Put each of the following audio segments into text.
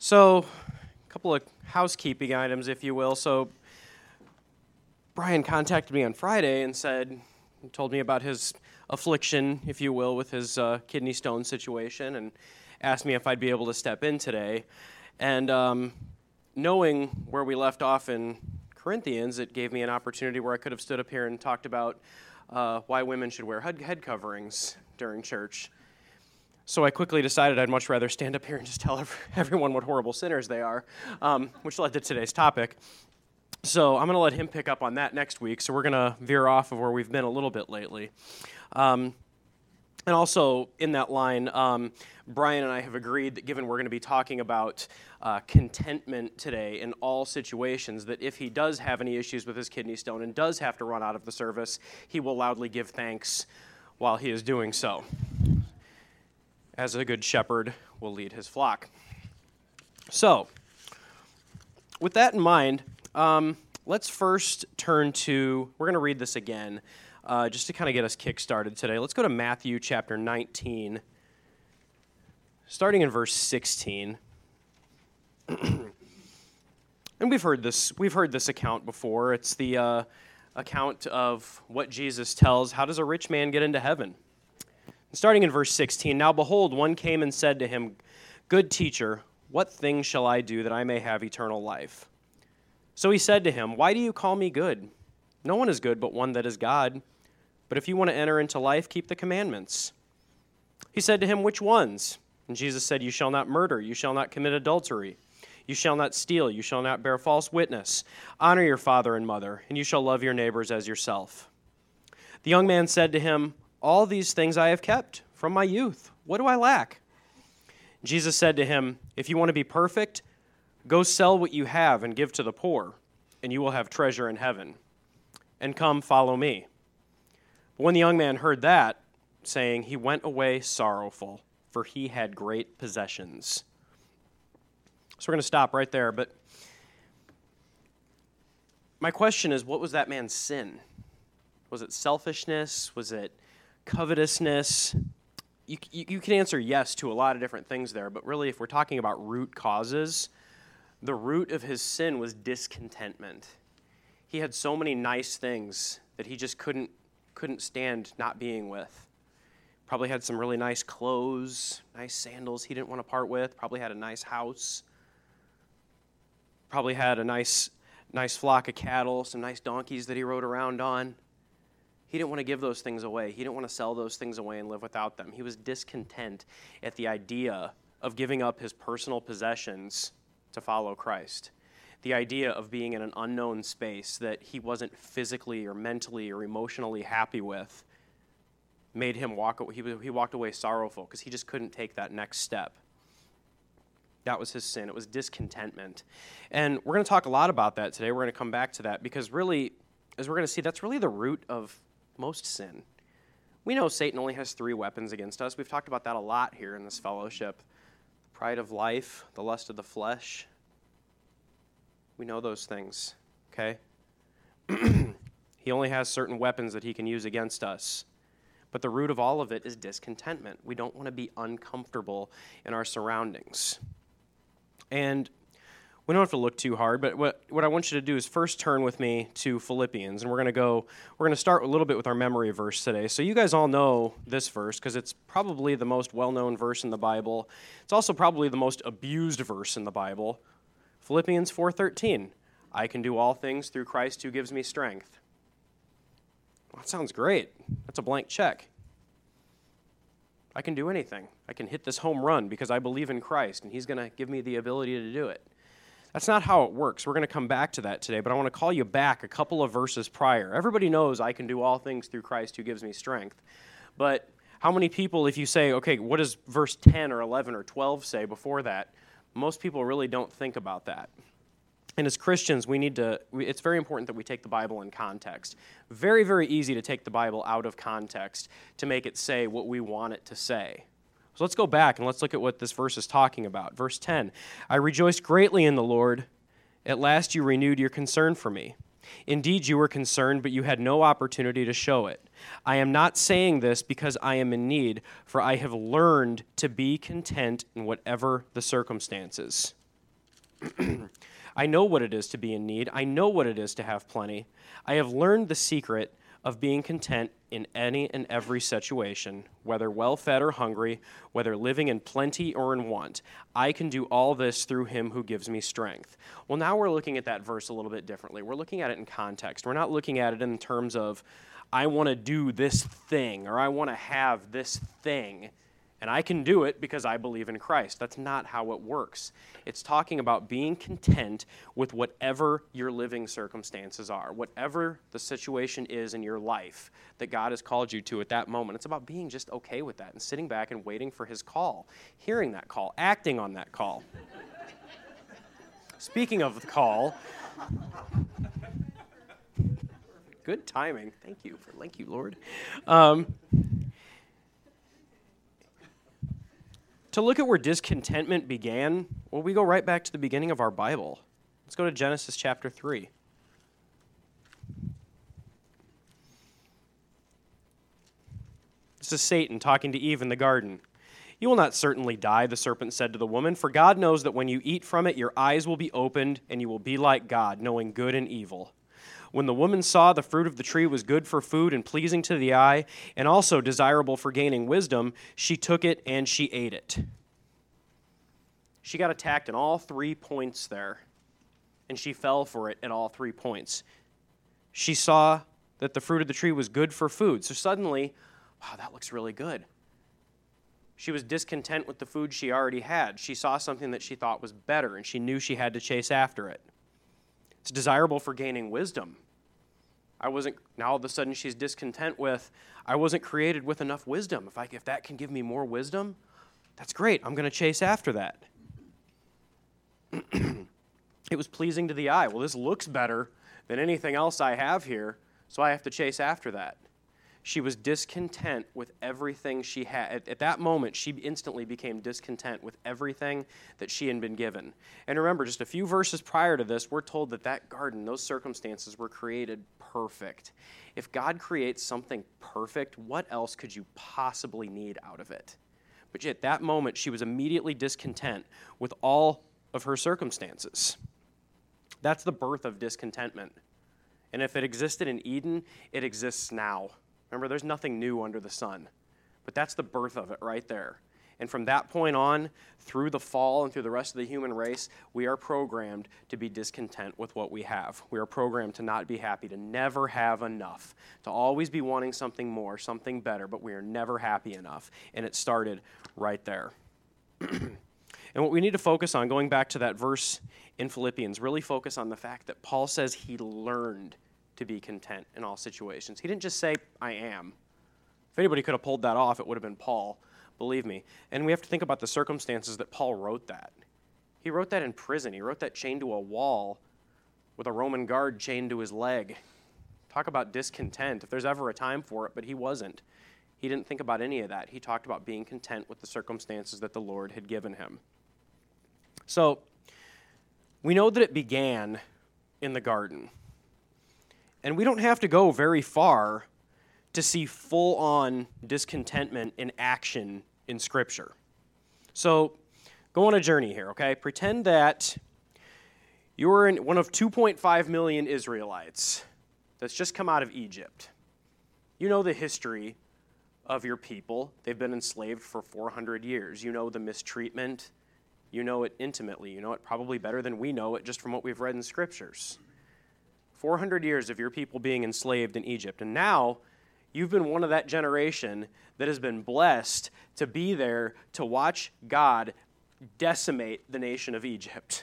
So, a couple of housekeeping items, if you will. So, Brian contacted me on Friday and told me about his affliction, if you will, with his kidney stone situation, and asked me if I'd be able to step in today. And knowing where we left off in Corinthians, it gave me an opportunity where I could have stood up here and talked about why women should wear head coverings during church. So I quickly decided I'd much rather stand up here and just tell everyone what horrible sinners they are, which led to today's topic. So I'm going to let him pick up on that next week, so we're going to veer off of where we've been a little bit lately. And also, in that line, Brian and I have agreed that given we're going to be talking about contentment today in all situations, that if he does have any issues with his kidney stone and does have to run out of the service, he will loudly give thanks while he is doing so. As a good shepherd will lead his flock. So, with that in mind, let's first turn to, we're going to read this again, just to kind of get us kick-started today. Let's go to Matthew chapter 19, starting in verse 16. And we've heard this account before. It's the account of what Jesus tells, how does a rich man get into heaven? Starting in verse 16, "Now behold, one came and said to him, 'Good teacher, what thing shall I do that I may have eternal life?' So he said to him, 'Why do you call me good? No one is good but one that is God. But if you want to enter into life, keep the commandments.' He said to him, 'Which ones?' And Jesus said, 'You shall not murder, you shall not commit adultery, you shall not steal, you shall not bear false witness, honor your father and mother, and you shall love your neighbors as yourself.' The young man said to him, 'All these things I have kept from my youth. What do I lack?' Jesus said to him, 'If you want to be perfect, go sell what you have and give to the poor, and you will have treasure in heaven. And come, follow me.' But when the young man heard that, saying, he went away sorrowful, for he had great possessions." So we're going to stop right there, but my question is, what was that man's sin? Was it selfishness? Was it covetousness? You can answer yes to a lot of different things there, but really if we're talking about root causes, the root of his sin was discontentment. He had so many nice things that he just couldn't stand not being with. Probably had some really nice clothes, nice sandals he didn't want to part with, probably had a nice house, probably had a nice flock of cattle, some nice donkeys that he rode around on. He didn't want to give those things away. He didn't want to sell those things away and live without them. He was discontent at the idea of giving up his personal possessions to follow Christ. The idea of being in an unknown space that he wasn't physically or mentally or emotionally happy with made him he walked away sorrowful because he just couldn't take that next step. That was his sin. It was discontentment. And we're going to talk a lot about that today. We're going to come back to that because really, as we're going to see, that's really the root of most sin. We know Satan only has 3 weapons against us. We've talked about that a lot here in this fellowship. The pride of life, the lust of the flesh. We know those things, okay? He only has certain weapons that he can use against us. But the root of all of it is discontentment. We don't want to be uncomfortable in our surroundings. And we don't have to look too hard, but what I want you to do is first turn with me to Philippians, and we're going to start a little bit with our memory verse today. So you guys all know this verse because it's probably the most well-known verse in the Bible. It's also probably the most abused verse in the Bible. Philippians 4:13, "I can do all things through Christ who gives me strength." Well, that sounds great. That's a blank check. I can do anything. I can hit this home run because I believe in Christ, and he's going to give me the ability to do it. That's not how it works. We're going to come back to that today, but I want to call you back a couple of verses prior. Everybody knows I can do all things through Christ who gives me strength. But how many people, if you say, okay, what does verse 10 or 11 or 12 say before that? Most people really don't think about that. And as Christians, it's very important that we take the Bible in context. Very, very easy to take the Bible out of context to make it say what we want it to say. So let's go back and let's look at what this verse is talking about. Verse 10, "I rejoiced greatly in the Lord. At last you renewed your concern for me. Indeed, you were concerned, but you had no opportunity to show it. I am not saying this because I am in need, for I have learned to be content in whatever the circumstances." I know what it is to be in need. I know what it is to have plenty. I have learned the secret of being content in any and every situation, whether well-fed or hungry, whether living in plenty or in want. I can do all this through him who gives me strength. Well, now we're looking at that verse a little bit differently. We're looking at it in context. We're not looking at it in terms of, I want to do this thing, or I want to have this thing, and I can do it because I believe in Christ. That's not how it works. It's talking about being content with whatever your living circumstances are, whatever the situation is in your life that God has called you to at that moment. It's about being just okay with that and sitting back and waiting for his call, hearing that call, acting on that call. Speaking of the call, good timing. Thank you, Lord. To look at where discontentment began, well, we go right back to the beginning of our Bible. Let's go to Genesis chapter 3. This is Satan talking to Eve in the garden. You will not certainly die, the serpent said to the woman, for God knows that when you eat from it, your eyes will be opened, and you will be like God, knowing good and evil. When the woman saw the fruit of the tree was good for food and pleasing to the eye, and also desirable for gaining wisdom, she took it and she ate it. She got attacked in all 3 points there, and she fell for it at all 3 points. She saw that the fruit of the tree was good for food, so suddenly, wow, that looks really good. She was discontent with the food she already had. She saw something that she thought was better, and she knew she had to chase after it. It's desirable for gaining wisdom. Now all of a sudden she's discontent with, I wasn't created with enough wisdom. If that can give me more wisdom, that's great. I'm going to chase after that. It was pleasing to the eye. Well, this looks better than anything else I have here, so I have to chase after that. She was discontent with everything she had. At that moment, she instantly became discontent with everything that she had been given. And remember, just a few verses prior to this, we're told that that garden, those circumstances were created perfect. If God creates something perfect, what else could you possibly need out of it? But yet, at that moment, she was immediately discontent with all of her circumstances. That's the birth of discontentment. And if it existed in Eden, it exists now. Remember, there's nothing new under the sun. But that's the birth of it right there. And from that point on, through the fall and through the rest of the human race, we are programmed to be discontent with what we have. We are programmed to not be happy, to never have enough, to always be wanting something more, something better, but we are never happy enough. And it started right there. And what we need to focus on, going back to that verse in Philippians, really focus on the fact that Paul says he learned to be content in all situations. He didn't just say, I am. If anybody could have pulled that off, it would have been Paul, believe me. And we have to think about the circumstances that Paul wrote that. He wrote that in prison. He wrote that chained to a wall with a Roman guard chained to his leg. Talk about discontent, if there's ever a time for it, but he wasn't. He didn't think about any of that. He talked about being content with the circumstances that the Lord had given him. So, we know that it began in the garden. And we don't have to go very far to see full-on discontentment in action in Scripture. So, go on a journey here, okay? Pretend that you're one of 2.5 million Israelites that's just come out of Egypt. You know the history of your people. They've been enslaved for 400 years. You know the mistreatment. You know it intimately. You know it probably better than we know it just from what we've read in Scriptures. 400 years of your people being enslaved in Egypt. And now, you've been one of that generation that has been blessed to be there to watch God decimate the nation of Egypt.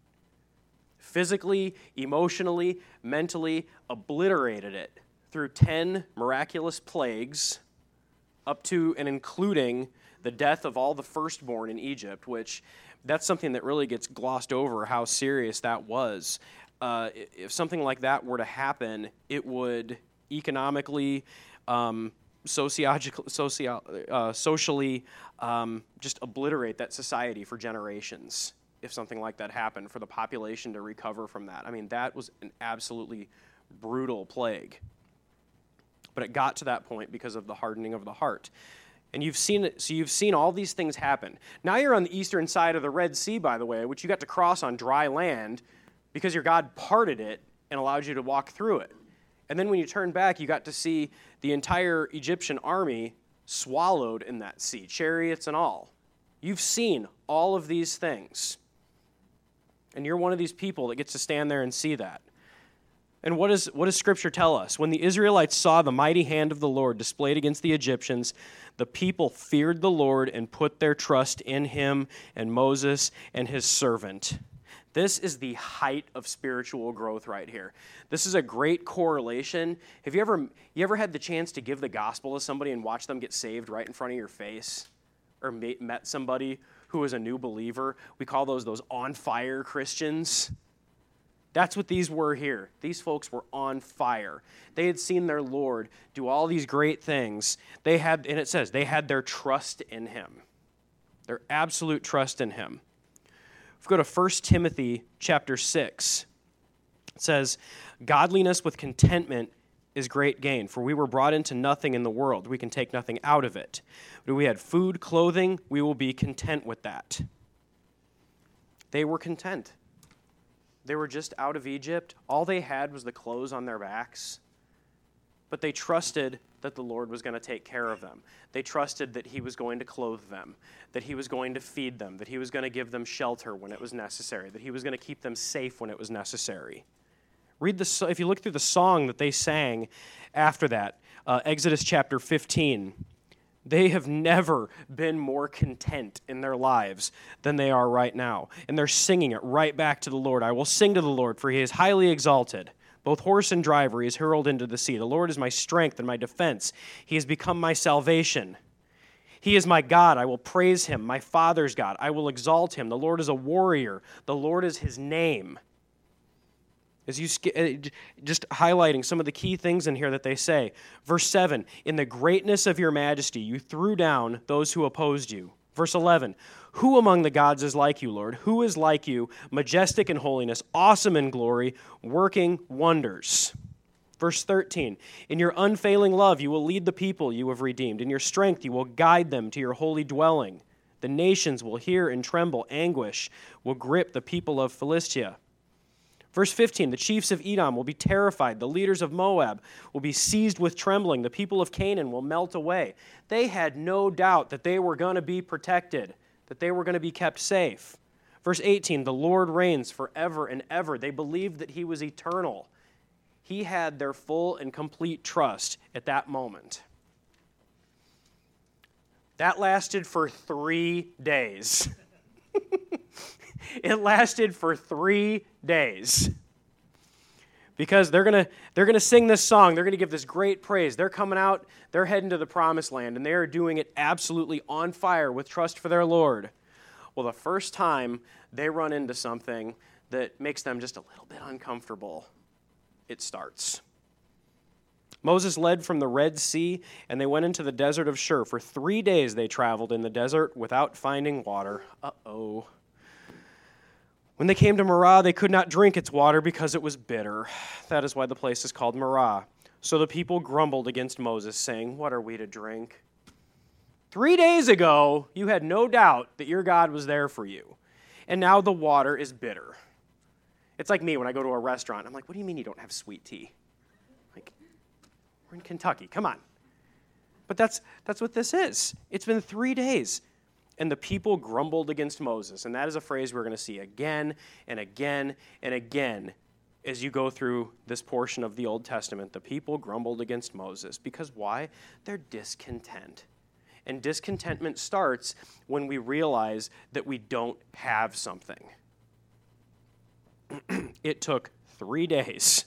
Physically, emotionally, mentally obliterated it through 10 miraculous plagues, up to and including the death of all the firstborn in Egypt, which that's something that really gets glossed over, how serious that was. If something like that were to happen, it would economically, socially, just obliterate that society for generations. If something like that happened, for the population to recover from that. I mean, that was an absolutely brutal plague. But it got to that point because of the hardening of the heart. And you've seen it, so you've seen all these things happen. Now you're on the eastern side of the Red Sea, by the way, which you got to cross on dry land because your God parted it and allowed you to walk through it. And then when you turn back, you got to see the entire Egyptian army swallowed in that sea, chariots and all. You've seen all of these things. And you're one of these people that gets to stand there and see that. And what does Scripture tell us? When the Israelites saw the mighty hand of the Lord displayed against the Egyptians, the people feared the Lord and put their trust in him and Moses and his servant. This is the height of spiritual growth right here. This is a great correlation. Have you ever had the chance to give the gospel to somebody and watch them get saved right in front of your face? Or met somebody who was a new believer? We call those on fire Christians. That's what these were here. These folks were on fire. They had seen their Lord do all these great things. And it says, they had their trust in him. Their absolute trust in him. If we go to 1 Timothy chapter 6, it says, godliness with contentment is great gain, for we were brought into nothing in the world. We can take nothing out of it. But if we had food, clothing, we will be content with that. They were content. They were just out of Egypt. All they had was the clothes on their backs. But they trusted that the Lord was going to take care of them. They trusted that he was going to clothe them, that he was going to feed them, that he was going to give them shelter when it was necessary, that he was going to keep them safe when it was necessary. If you look through the song that they sang after that, Exodus chapter 15, they have never been more content in their lives than they are right now. And they're singing it right back to the Lord. I will sing to the Lord, for he is highly exalted. Both horse and driver he is hurled into the sea. The Lord is my strength and my defense. He has become my salvation. He is my God. I will praise him, my Father's God. I will exalt him. The Lord is a warrior. The Lord is his name. As you just highlighting some of the key things in here that they say. Verse 7, in the greatness of your majesty, you threw down those who opposed you. Verse 11, who among the gods is like you, Lord? Who is like you, majestic in holiness, awesome in glory, working wonders? Verse 13, in your unfailing love you will lead the people you have redeemed. In your strength you will guide them to your holy dwelling. The nations will hear and tremble. Anguish will grip the people of Philistia. Verse 15, the chiefs of Edom will be terrified. The leaders of Moab will be seized with trembling. The people of Canaan will melt away. They had no doubt that they were going to be protected, that they were going to be kept safe. Verse 18, the Lord reigns forever and ever. They believed that he was eternal. He had their full and complete trust at that moment. That lasted for 3 days. It lasted for 3 days. Because they're gonna sing this song. They're going to give this great praise. They're coming out. They're heading to the promised land. And they are doing it absolutely on fire with trust for their Lord. Well, the first time they run into something that makes them just a little bit uncomfortable, it starts. Moses led from the Red Sea, and they went into the desert of Shur. For 3 days they traveled in the desert without finding water. Uh-oh. When they came to Marah, they could not drink its water because it was bitter. That is why the place is called Marah. So the people grumbled against Moses, saying, what are we to drink? 3 days ago, you had no doubt that your God was there for you. And now the water is bitter. It's like me when I go to a restaurant. I'm like, what do you mean you don't have sweet tea? Like, we're in Kentucky. Come on. But that's what this is. It's been 3 days. And the people grumbled against Moses. And that is a phrase we're going to see again and again and again as you go through this portion of the Old Testament. The people grumbled against Moses. Because why? They're discontent. And discontentment starts when we realize that we don't have something. It took 3 days.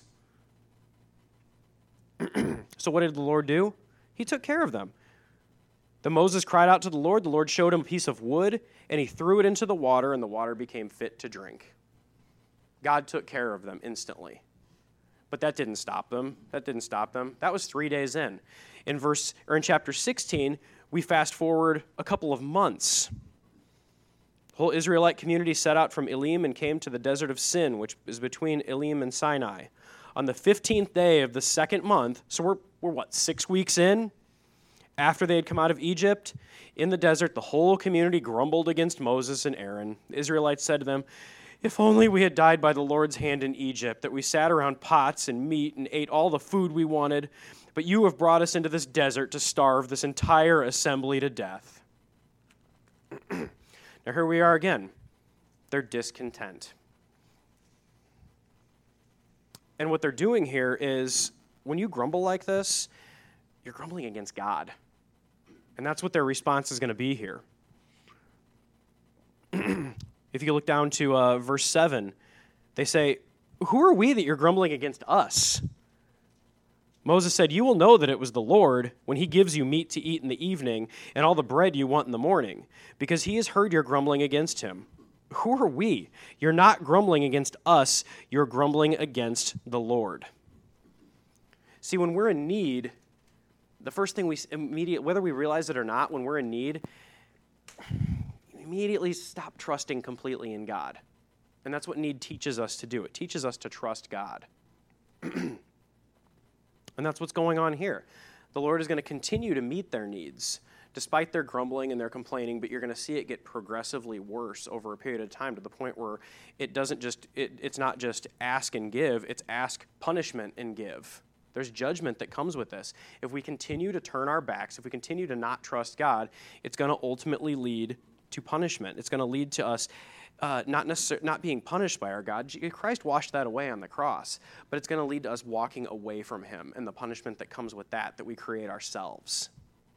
So what did the Lord do? He took care of them. Then Moses cried out to the Lord showed him a piece of wood, and he threw it into the water, and the water became fit to drink. God took care of them instantly. But that didn't stop them. That was 3 days in. In chapter 16, we fast forward a couple of months. The whole Israelite community set out from Elim and came to the desert of Sin, which is between Elim and Sinai. On the 15th day of the second month, so we're 6 weeks in? After they had come out of Egypt, in the desert, the whole community grumbled against Moses and Aaron. The Israelites said to them, "If only we had died by the Lord's hand in Egypt, that we sat around pots and meat and ate all the food we wanted, but you have brought us into this desert to starve this entire assembly to death." Now here we are again. They're discontent. And what they're doing here is, when you grumble like this, you're grumbling against God. And that's what their response is going to be here. If you look down to verse 7, they say, "Who are we that you're grumbling against us?" Moses said, "You will know that it was the Lord when he gives you meat to eat in the evening and all the bread you want in the morning, because he has heard your grumbling against him." Who are we? You're not grumbling against us, you're grumbling against the Lord. See, when we're in need, the first thing we immediately, whether we realize it or not, when we're in need, immediately stop trusting completely in God. And that's what need teaches us to do. It teaches us to trust God. And that's what's going on here. The Lord is going to continue to meet their needs, despite their grumbling and their complaining, but you're going to see it get progressively worse over a period of time, to the point where it's not just ask and give, it's ask, punishment, and give. There's judgment that comes with this. If we continue to turn our backs, if we continue to not trust God, it's going to ultimately lead to punishment. It's going to lead to us not being punished by our God. Christ washed that away on the cross, but it's going to lead to us walking away from him and the punishment that comes with that we create ourselves.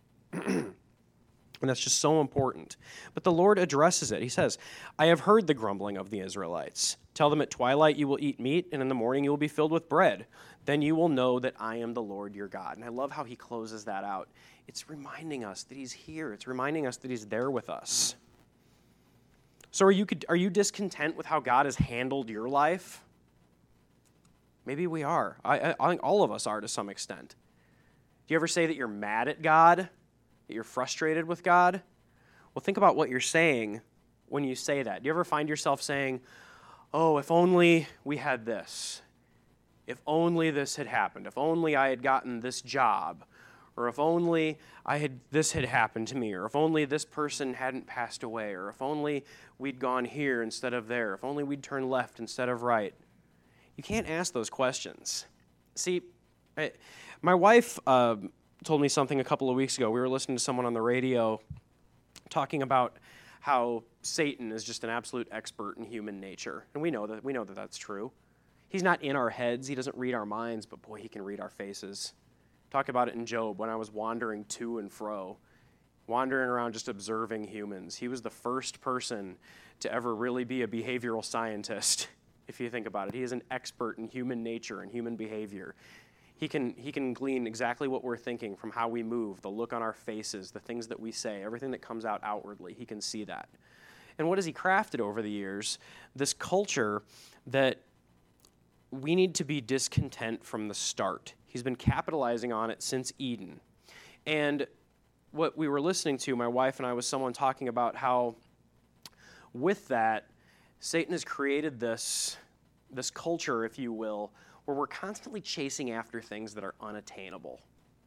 And that's just so important. But the Lord addresses it. He says, "I have heard the grumbling of the Israelites. Tell them at twilight you will eat meat, and in the morning you will be filled with bread. Then you will know that I am the Lord your God." And I love how he closes that out. It's reminding us that he's here. It's reminding us that he's there with us. So are you discontent with how God has handled your life? Maybe we are. I think all of us are to some extent. Do you ever say that you're mad at God? That you're frustrated with God? Well, think about what you're saying when you say that. Do you ever find yourself saying, "Oh, if only we had this. If only this had happened. If only I had gotten this job. Or if only this had happened to me. Or if only this person hadn't passed away. Or if only we'd gone here instead of there. If only we'd turned left instead of right." You can't ask those questions. See, my wife told me something a couple of weeks ago. We were listening to someone on the radio talking about how Satan is just an absolute expert in human nature. And we know that that's true. He's not in our heads. He doesn't read our minds, but boy, he can read our faces. Talk about it in Job when I was wandering to and fro, wandering around just observing humans. He was the first person to ever really be a behavioral scientist, if you think about it. He is an expert in human nature and human behavior. He can glean exactly what we're thinking from how we move, the look on our faces, the things that we say, everything that comes out outwardly. He can see that. And what has he crafted over the years? This culture that we need to be discontent from the start. He's been capitalizing on it since Eden. And what we were listening to, my wife and I, was someone talking about how with that, Satan has created this culture, if you will, where we're constantly chasing after things that are unattainable.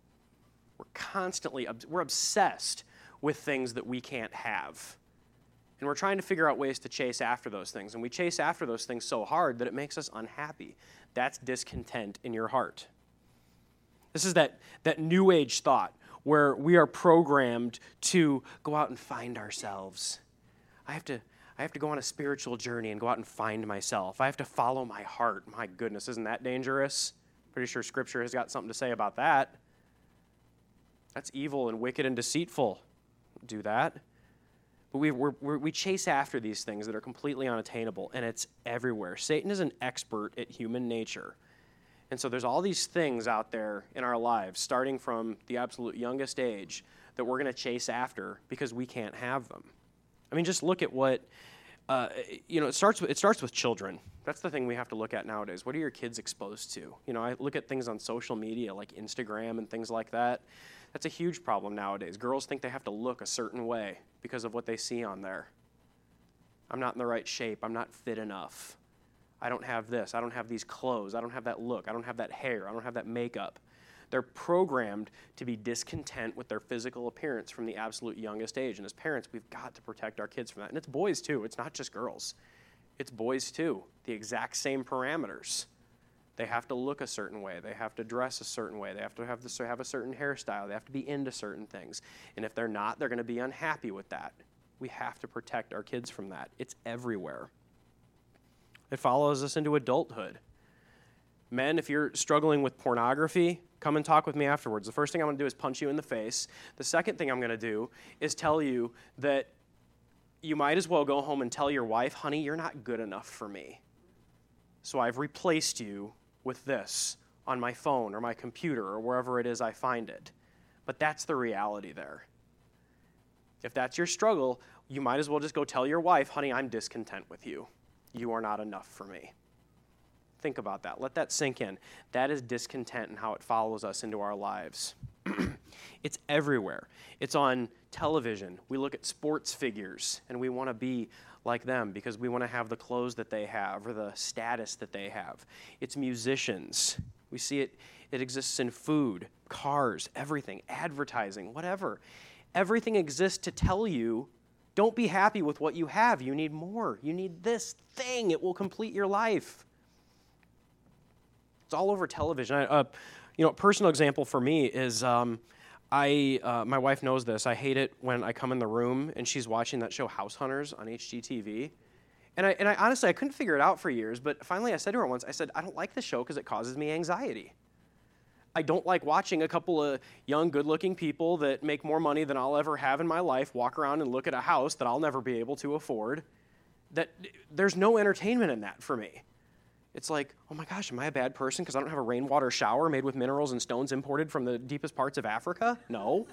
We're obsessed with things that we can't have. And we're trying to figure out ways to chase after those things. And we chase after those things so hard that it makes us unhappy. That's discontent in your heart. This is that new age thought where we are programmed to go out and find ourselves. I have to go on a spiritual journey and go out and find myself. I have to follow my heart. My goodness, isn't that dangerous? Pretty sure Scripture has got something to say about that. That's evil and wicked and deceitful. Do that. But we chase after these things that are completely unattainable, and it's everywhere. Satan is an expert at human nature. And so there's all these things out there in our lives, starting from the absolute youngest age, that we're going to chase after because we can't have them. I mean, just look at what, it starts with children. That's the thing we have to look at nowadays. What are your kids exposed to? I look at things on social media like Instagram and things like that. That's a huge problem nowadays. Girls think they have to look a certain way because of what they see on there. I'm not in the right shape. I'm not fit enough. I don't have this. I don't have these clothes. I don't have that look. I don't have that hair. I don't have that makeup. They're programmed to be discontent with their physical appearance from the absolute youngest age. And as parents, we've got to protect our kids from that. And it's boys too. It's not just girls. It's boys too. The exact same parameters. They have to look a certain way. They have to dress a certain way. They have to have a certain hairstyle. They have to be into certain things. And if they're not, they're going to be unhappy with that. We have to protect our kids from that. It's everywhere. It follows us into adulthood. Men, if you're struggling with pornography, come and talk with me afterwards. The first thing I'm going to do is punch you in the face. The second thing I'm going to do is tell you that you might as well go home and tell your wife, honey, you're not good enough for me. So I've replaced you with this on my phone or my computer or wherever it is I find it. But that's the reality there. If that's your struggle, you might as well just go tell your wife, honey, I'm discontent with you. You are not enough for me. Think about that. Let that sink in. That is discontent and how it follows us into our lives. It's everywhere. It's on television. We look at sports figures and we want to be like them because we want to have the clothes that they have or the status that they have. It's musicians. We see it. It exists in food, cars, everything, advertising, whatever. Everything exists to tell you, don't be happy with what you have. You need more. You need this thing. It will complete your life. It's all over television. A personal example for me is my wife knows this. I hate it when I come in the room and she's watching that show House Hunters on HGTV. And I honestly, I couldn't figure it out for years, but finally I said to her once, I said, I don't like the show because it causes me anxiety. I don't like watching a couple of young, good-looking people that make more money than I'll ever have in my life walk around and look at a house that I'll never be able to afford. There's no entertainment in that for me. It's like, oh my gosh, am I a bad person because I don't have a rainwater shower made with minerals and stones imported from the deepest parts of Africa? No.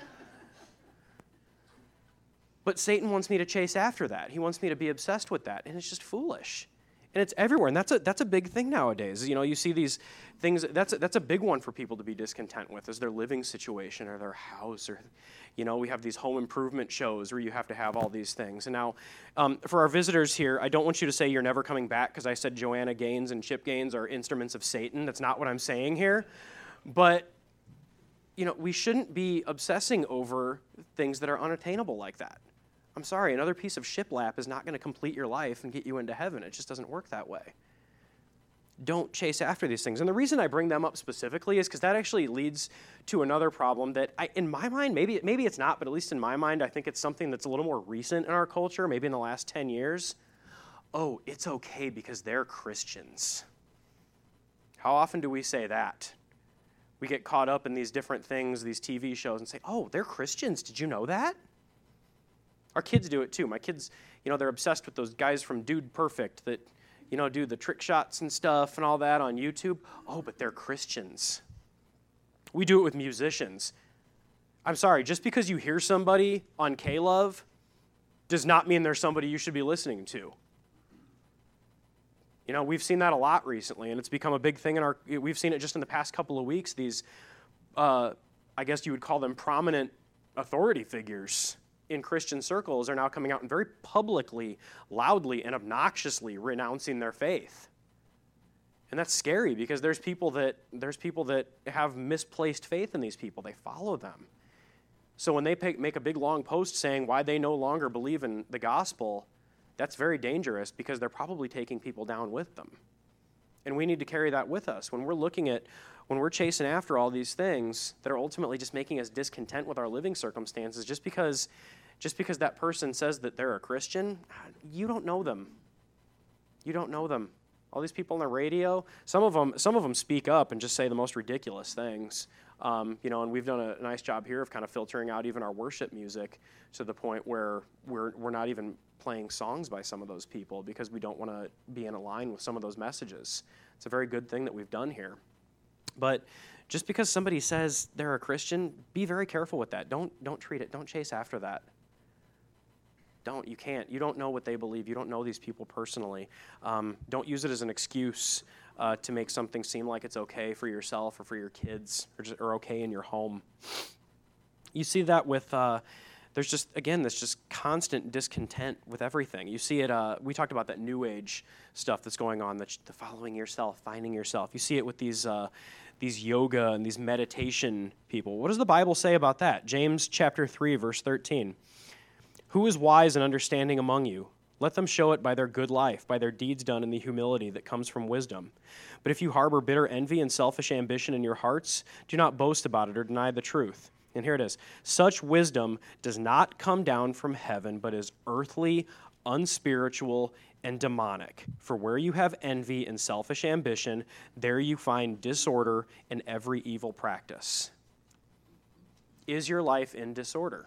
But Satan wants me to chase after that. He wants me to be obsessed with that, and it's just foolish. And it's everywhere, and that's a big thing nowadays. You know, you see these things, that's a big one for people to be discontent with, is their living situation or their house, or, you know, we have these home improvement shows where you have to have all these things. And now, for our visitors here, I don't want you to say you're never coming back because I said Joanna Gaines and Chip Gaines are instruments of Satan. That's not what I'm saying here. But, you know, we shouldn't be obsessing over things that are unattainable like that. I'm sorry, another piece of shiplap is not going to complete your life and get you into heaven. It just doesn't work that way. Don't chase after these things. And the reason I bring them up specifically is because that actually leads to another problem that, in my mind, maybe it's not, but at least in my mind, I think it's something that's a little more recent in our culture, maybe in the last 10 years. Oh, it's okay because they're Christians. How often do we say that? We get caught up in these different things, these TV shows, and say, oh, they're Christians. Did you know that? Our kids do it too. My kids, you know, they're obsessed with those guys from Dude Perfect that, you know, do the trick shots and stuff and all that on YouTube. Oh, but they're Christians. We do it with musicians. I'm sorry, just because you hear somebody on K-Love does not mean they're somebody you should be listening to. You know, we've seen that a lot recently, and it's become a big thing we've seen it just in the past couple of weeks. These, I guess you would call them prominent authority figures in Christian circles are now coming out and very publicly, loudly, and obnoxiously renouncing their faith. And that's scary because there's people that have misplaced faith in these people. They follow them. So when they make a big long post saying why they no longer believe in the gospel, that's very dangerous because they're probably taking people down with them. And we need to carry that with us. When we're chasing after all these things that are ultimately just making us discontent with our living circumstances, just because that person says that they're a Christian, you don't know them. You don't know them. All these people on the radio, some of them speak up and just say the most ridiculous things. You know, and we've done a nice job here of kind of filtering out even our worship music to the point where we're not even playing songs by some of those people because we don't want to be in line with some of those messages. It's a very good thing that we've done here. But just because somebody says they're a Christian, be very careful with that. Don't treat it. Don't chase after that. You can't. You don't know what they believe. You don't know these people personally. Don't use it as an excuse to make something seem like it's okay for yourself or for your kids or okay in your home. You see that with there's just, again, this just constant discontent with everything. You see it, we talked about that New Age stuff that's going on, the following yourself, finding yourself. You see it with these yoga and these meditation people. What does the Bible say about that? James chapter 3, verse 13. Who is wise and understanding among you? Let them show it by their good life, by their deeds done in the humility that comes from wisdom. But if you harbor bitter envy and selfish ambition in your hearts, do not boast about it or deny the truth. And here it is. Such wisdom does not come down from heaven, but is earthly, unspiritual, and demonic. For where you have envy and selfish ambition, there you find disorder and every evil practice. Is your life in disorder?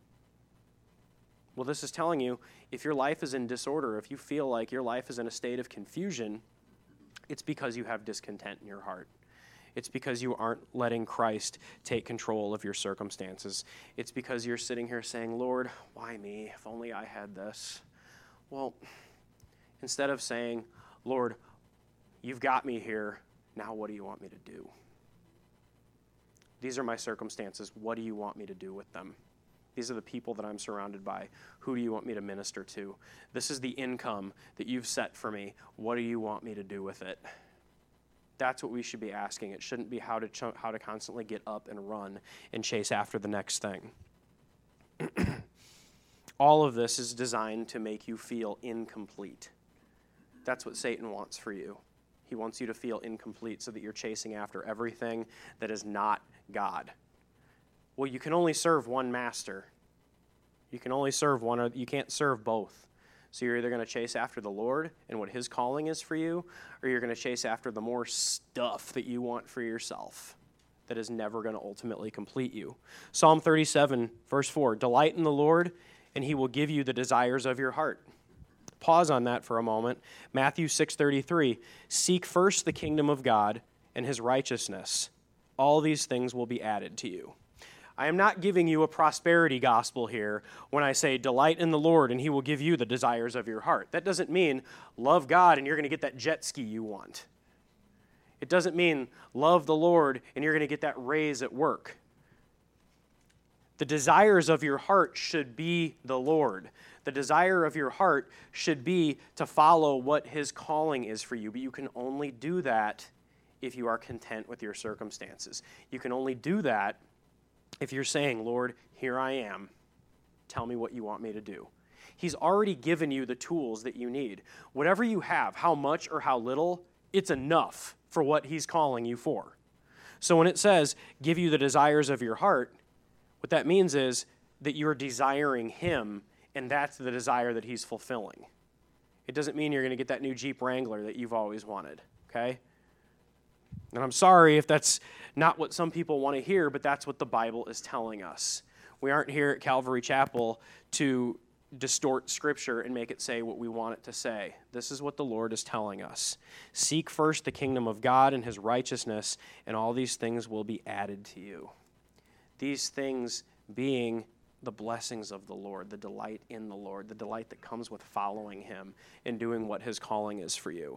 Well, this is telling you, if your life is in disorder, if you feel like your life is in a state of confusion, it's because you have discontent in your heart. It's because you aren't letting Christ take control of your circumstances. It's because you're sitting here saying, Lord, why me? If only I had this. Well, instead of saying, Lord, you've got me here, now what do you want me to do? These are my circumstances. What do you want me to do with them? These are the people that I'm surrounded by. Who do you want me to minister to? This is the income that you've set for me. What do you want me to do with it? That's what we should be asking. It shouldn't be how to constantly get up and run and chase after the next thing. All of this is designed to make you feel incomplete. That's what Satan wants for you. He wants you to feel incomplete so that you're chasing after everything that is not God. Well, you can only serve one master. You can only serve one, you can't serve both. So you're either going to chase after the Lord and what his calling is for you, or you're going to chase after the more stuff that you want for yourself that is never going to ultimately complete you. Psalm 37, verse 4, delight in the Lord, and he will give you the desires of your heart. Pause on that for a moment. Matthew 6:33, seek first the kingdom of God and his righteousness. All these things will be added to you. I am not giving you a prosperity gospel here when I say delight in the Lord and he will give you the desires of your heart. That doesn't mean love God and you're going to get that jet ski you want. It doesn't mean love the Lord and you're going to get that raise at work. The desires of your heart should be the Lord. The desire of your heart should be to follow what his calling is for you, but you can only do that if you are content with your circumstances. You can only do that if you're saying, Lord, here I am. Tell me what you want me to do. He's already given you the tools that you need. Whatever you have, how much or how little, it's enough for what he's calling you for. So when it says, give you the desires of your heart, what that means is that you're desiring him, and that's the desire that he's fulfilling. It doesn't mean you're going to get that new Jeep Wrangler that you've always wanted, okay? And I'm sorry if that's not what some people want to hear, but that's what the Bible is telling us. We aren't here at Calvary Chapel to distort Scripture and make it say what we want it to say. This is what the Lord is telling us. Seek first the kingdom of God and his righteousness, and all these things will be added to you. These things being the blessings of the Lord, the delight in the Lord, the delight that comes with following him and doing what his calling is for you.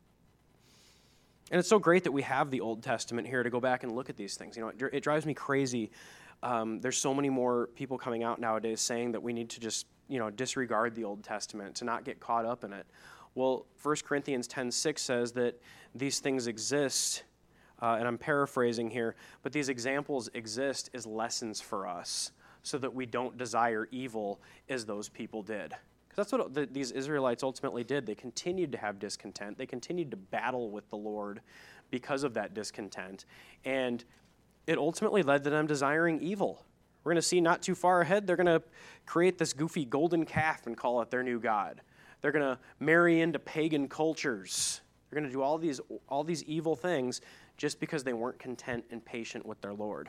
And it's so great that we have the Old Testament here to go back and look at these things. You know, it drives me crazy. There's so many more people coming out nowadays saying that we need to just, disregard the Old Testament, to not get caught up in it. Well, 1 Corinthians 10:6 says that these things exist, and I'm paraphrasing here, but these examples exist as lessons for us so that we don't desire evil as those people did. Because that's what these Israelites ultimately did. They continued to have discontent. They continued to battle with the Lord because of that discontent. And it ultimately led to them desiring evil. We're going to see not too far ahead, they're going to create this goofy golden calf and call it their new god. They're going to marry into pagan cultures. They're going to do all these evil things just because they weren't content and patient with their Lord.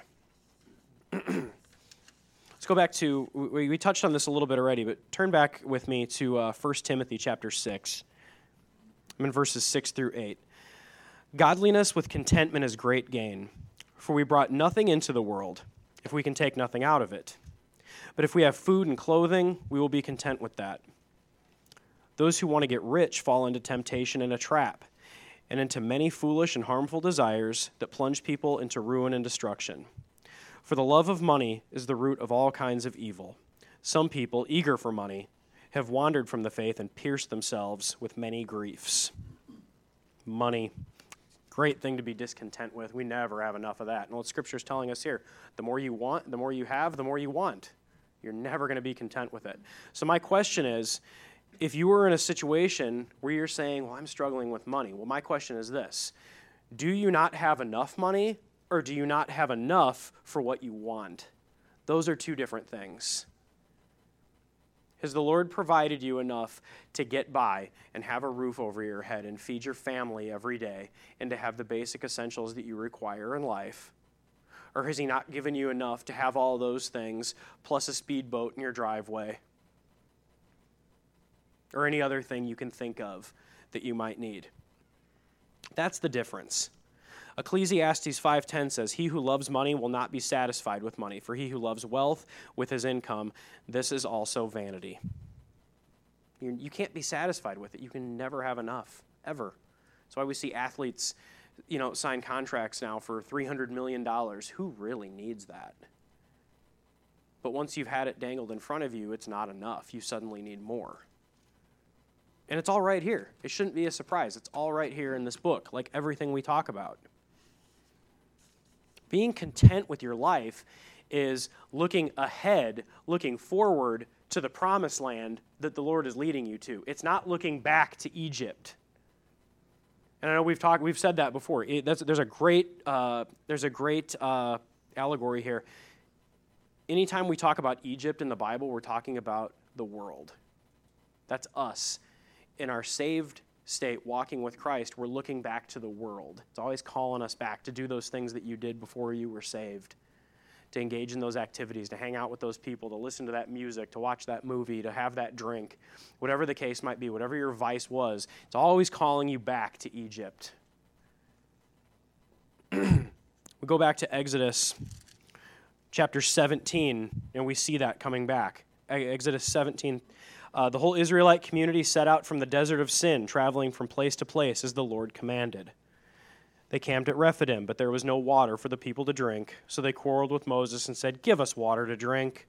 Let's go back to, we touched on this a little bit already, but turn back with me to 1 Timothy chapter 6. I'm in verses 6 through 8. Godliness with contentment is great gain, for we brought nothing into the world, if we can take nothing out of it. But if we have food and clothing, we will be content with that. Those who want to get rich fall into temptation and a trap, and into many foolish and harmful desires that plunge people into ruin and destruction. For the love of money is the root of all kinds of evil. Some people, eager for money, have wandered from the faith and pierced themselves with many griefs. Money, great thing to be discontent with. We never have enough of that. And what Scripture is telling us here, the more you want, the more you have, the more you want. You're never going to be content with it. So my question is, if you were in a situation where you're saying, well, I'm struggling with money, well, my question is this. Do you not have enough money, or do you not have enough for what you want? Those are two different things. Has the Lord provided you enough to get by and have a roof over your head and feed your family every day and to have the basic essentials that you require in life? Or has He not given you enough to have all those things plus a speedboat in your driveway? Or any other thing you can think of that you might need? That's the difference. Ecclesiastes 5:10 says, "He who loves money will not be satisfied with money, for he who loves wealth with his income, this is also vanity." You can't be satisfied with it. You can never have enough, ever. That's why we see athletes, sign contracts now for $300 million. Who really needs that? But once you've had it dangled in front of you, it's not enough. You suddenly need more. And it's all right here. It shouldn't be a surprise. It's all right here in this book, like everything we talk about. Being content with your life is looking ahead, looking forward to the promised land that the Lord is leading you to. It's not looking back to Egypt. And I know we've said that before. There's a great allegory here. Anytime we talk about Egypt in the Bible, we're talking about the world. That's us. In our saved state, walking with Christ, we're looking back to the world. It's always calling us back to do those things that you did before you were saved, to engage in those activities, to hang out with those people, to listen to that music, to watch that movie, to have that drink, whatever the case might be, whatever your vice was. It's always calling you back to Egypt. We go back to Exodus chapter 17, and we see that coming back. Exodus 17. The whole Israelite community set out from the desert of Sin, traveling from place to place as the Lord commanded. They camped at Rephidim, but there was no water for the people to drink, so they quarreled with Moses and said, "Give us water to drink."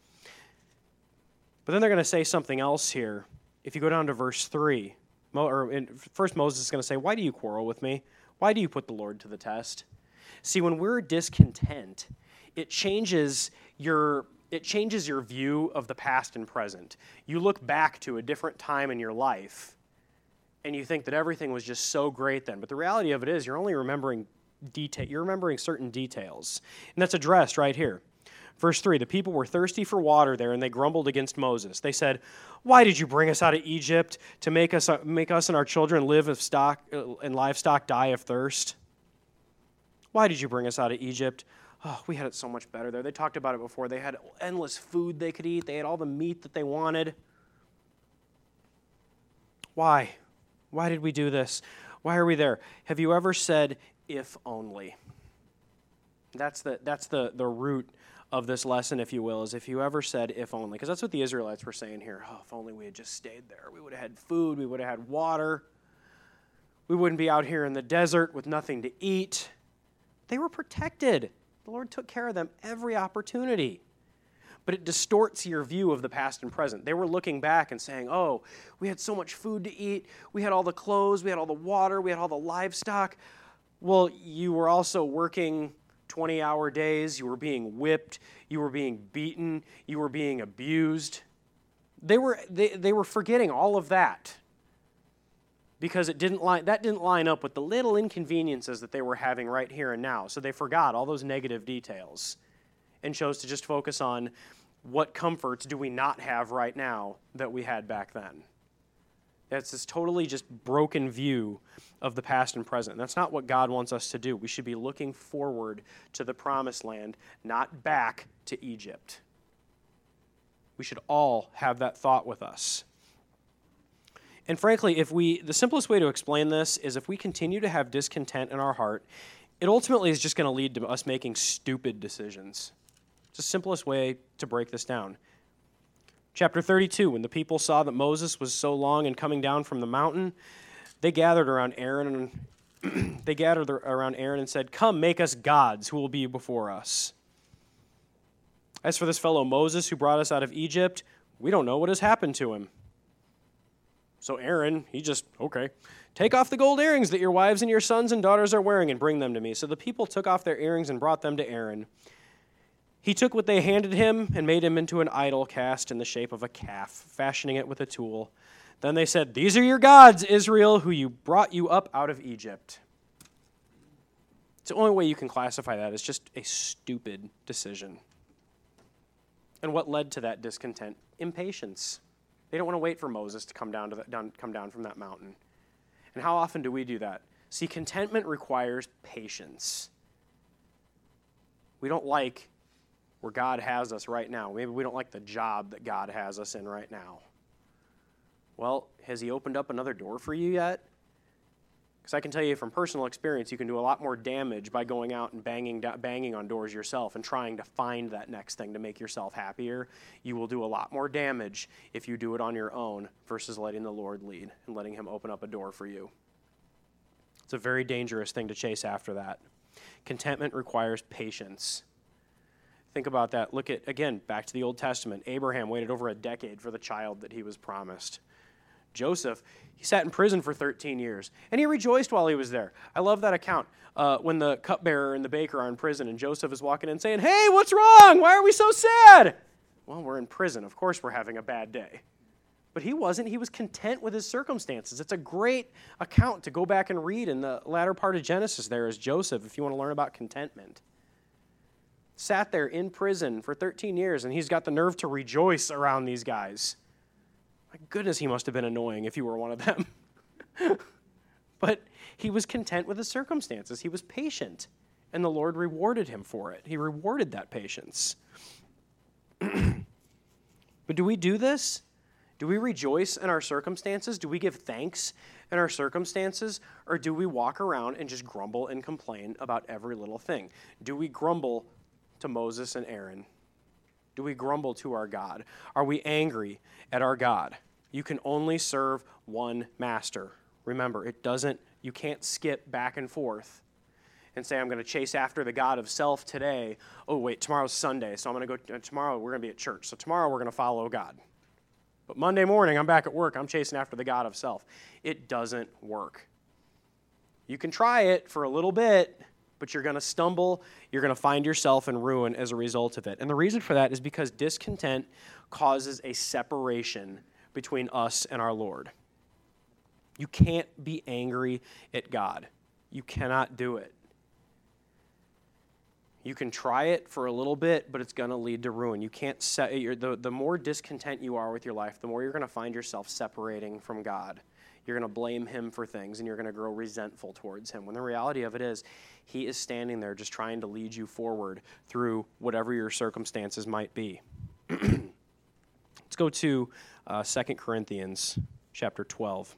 But then they're going to say something else here. If you go down to verse 3, first Moses is going to say, "Why do you quarrel with me? Why do you put the Lord to the test?" See, when we're discontent, it changes your view of the past and present. You look back to a different time in your life, and you think that everything was just so great then. But the reality of it is, you're only remembering certain details. And that's addressed right here. Verse 3, the people were thirsty for water there, and they grumbled against Moses. They said, "Why did you bring us out of Egypt to make us and our children live and livestock die of thirst? Why did you bring us out of Egypt? Oh, we had it so much better there." They talked about it before. They had endless food they could eat. They had all the meat that they wanted. Why? Why did we do this? Why are we there? Have you ever said, "if only"? That's the root of this lesson, if you will, is if you ever said, "if only." Because that's what the Israelites were saying here. Oh, if only we had just stayed there. We would have had food. We would have had water. We wouldn't be out here in the desert with nothing to eat. They were protected. The Lord took care of them every opportunity. But it distorts your view of the past and present. They were looking back and saying, "Oh, we had so much food to eat. We had all the clothes. We had all the water. We had all the livestock." Well, you were also working 20-hour days. You were being whipped. You were being beaten. You were being abused. They were forgetting all of that, because that didn't line up with the little inconveniences that they were having right here and now. So they forgot all those negative details and chose to just focus on what comforts do we not have right now that we had back then. That's this totally just broken view of the past and present. And that's not what God wants us to do. We should be looking forward to the promised land, not back to Egypt. We should all have that thought with us. And frankly, the simplest way to explain this is if we continue to have discontent in our heart, it ultimately is just going to lead to us making stupid decisions. It's the simplest way to break this down. Chapter 32, when the people saw that Moses was so long in coming down from the mountain, they gathered around Aaron and said, "Come, make us gods who will be before us." As for this fellow Moses who brought us out of Egypt, we don't know what has happened to him." So Aaron, okay, "Take off the gold earrings that your wives and your sons and daughters are wearing and bring them to me." So the people took off their earrings and brought them to Aaron. He took what they handed him and made him into an idol cast in the shape of a calf, fashioning it with a tool. Then they said, "These are your gods, Israel, who brought you up out of Egypt." It's the only way you can classify that as just a stupid decision. And what led to that discontent? Impatience. They don't want to wait for Moses to come down from that mountain. And how often do we do that? See, contentment requires patience. We don't like where God has us right now. Maybe we don't like the job that God has us in right now. Well, has he opened up another door for you yet? Because I can tell you from personal experience, you can do a lot more damage by going out and banging on doors yourself and trying to find that next thing to make yourself happier. You will do a lot more damage if you do it on your own versus letting the Lord lead and letting him open up a door for you. It's a very dangerous thing to chase after that. Contentment requires patience. Think about that. Look at, again, back to the Old Testament. Abraham waited over a decade for the child that he was promised. Joseph, he sat in prison for 13 years, and he rejoiced while he was there. I love that account when the cupbearer and the baker are in prison, and Joseph is walking in saying, "Hey, what's wrong? Why are we so sad?" Well, we're in prison. Of course we're having a bad day. But he wasn't. He was content with his circumstances. It's a great account to go back and read in the latter part of Genesis there is Joseph, if you want to learn about contentment. Sat there in prison for 13 years, and he's got the nerve to rejoice around these guys. My goodness, he must have been annoying if you were one of them. But he was content with his circumstances. He was patient, and the Lord rewarded him for it. He rewarded that patience. But do we do this? Do we rejoice in our circumstances? Do we give thanks in our circumstances? Or do we walk around and just grumble and complain about every little thing? Do we grumble to Moses and Aaron? Do we grumble to our God? Are we angry at our God? You can only serve one master. Remember, you can't skip back and forth and say, "I'm going to chase after the God of self today. Oh, wait, tomorrow's Sunday, so I'm going to go, tomorrow we're going to be at church, so tomorrow we're going to follow God. But Monday morning, I'm back at work, I'm chasing after the God of self." It doesn't work. You can try it for a little bit, but you're going to stumble, you're going to find yourself in ruin as a result of it. And the reason for that is because discontent causes a separation between us and our Lord. You can't be angry at God. You cannot do it. You can try it for a little bit, but it's going to lead to ruin. You can't the more discontent you are with your life, the more you're going to find yourself separating from God. You're going to blame him for things, and you're going to grow resentful towards him, when the reality of it is he is standing there just trying to lead you forward through whatever your circumstances might be. Let's go to 2 Corinthians chapter 12.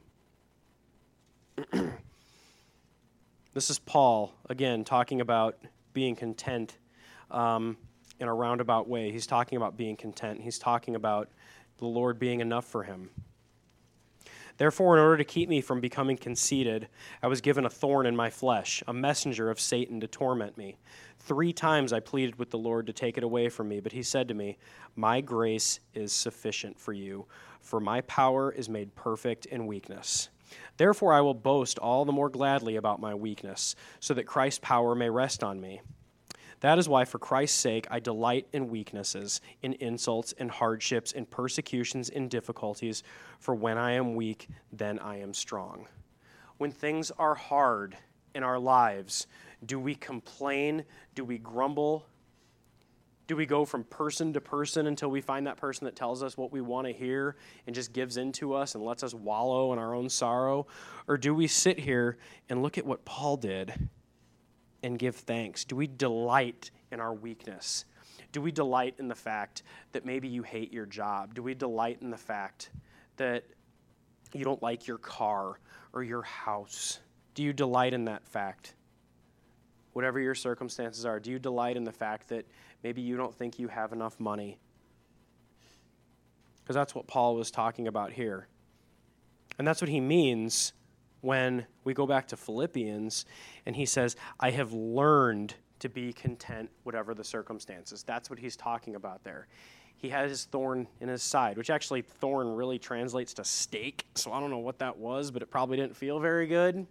This is Paul, again, talking about being content in a roundabout way. He's talking about being content. He's talking about the Lord being enough for him. "Therefore, in order to keep me from becoming conceited, I was given a thorn in my flesh, a messenger of Satan to torment me. 3 times I pleaded with the Lord to take it away from me, but he said to me, 'My grace is sufficient for you, for my power is made perfect in weakness. Therefore, I will boast all the more gladly about my weakness, so that Christ's power may rest on me. That is why, for Christ's sake, I delight in weaknesses, in insults, in hardships, in persecutions, in difficulties. For when I am weak, then I am strong.'" When things are hard in our lives, do we complain? Do we grumble? Do we go from person to person until we find that person that tells us what we want to hear and just gives in to us and lets us wallow in our own sorrow? Or do we sit here and look at what Paul did and give thanks? Do we delight in our weakness? Do we delight in the fact that maybe you hate your job? Do we delight in the fact that you don't like your car or your house? Do you delight in that fact? Whatever your circumstances are, do you delight in the fact that maybe you don't think you have enough money? Because that's what Paul was talking about here. And that's what he means when we go back to Philippians and he says, "I have learned to be content, whatever the circumstances. That's what he's talking about there. He had his thorn in his side, which actually thorn really translates to stake. So I don't know what that was, but it probably didn't feel very good.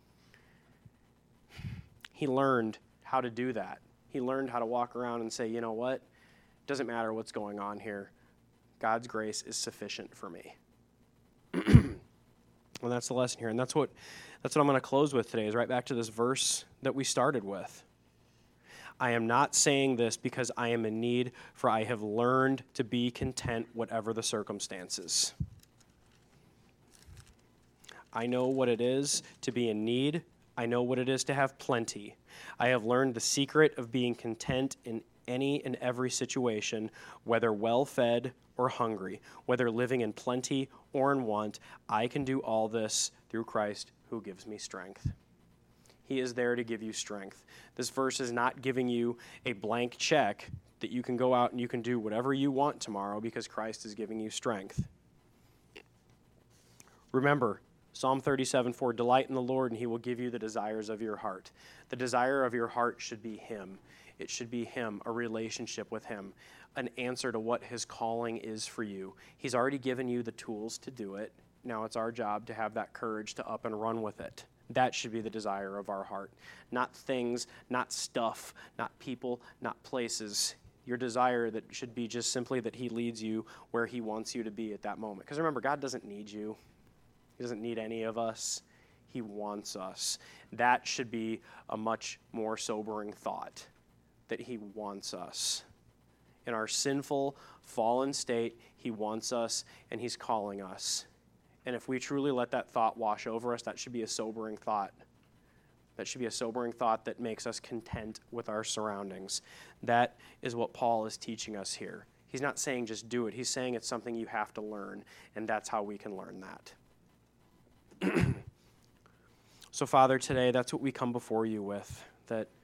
He learned how to do that. He learned how to walk around and say, you know what? Doesn't matter what's going on here. God's grace is sufficient for me. And that's the lesson here. And that's what I'm going to close with today, is right back to this verse that we started with. I am not saying this because I am in need, for I have learned to be content whatever the circumstances. I know what it is to be in need. I know what it is to have plenty. I have learned the secret of being content in any and every situation, whether well-fed or hungry, whether living in plenty or in want. I can do all this through Christ who gives me strength. He is there to give you strength. This verse is not giving you a blank check that you can go out and you can do whatever you want tomorrow, because Christ is giving you strength. Remember, Psalm 37:4, delight in the Lord and he will give you the desires of your heart. The desire of your heart should be him. It should be him, a relationship with him, an answer to what his calling is for you. He's already given you the tools to do it. Now it's our job to have that courage to up and run with it. That should be the desire of our heart. Not things, not stuff, not people, not places. Your desire that should be just simply that he leads you where he wants you to be at that moment. Because remember, God doesn't need you. He doesn't need any of us. He wants us. That should be a much more sobering thought, that he wants us. In our sinful, fallen state, he wants us and he's calling us. And if we truly let that thought wash over us, that should be a sobering thought. That should be a sobering thought that makes us content with our surroundings. That is what Paul is teaching us here. He's not saying just do it. He's saying it's something you have to learn, and that's how we can learn that. So, Father, today, that's what we come before you with, that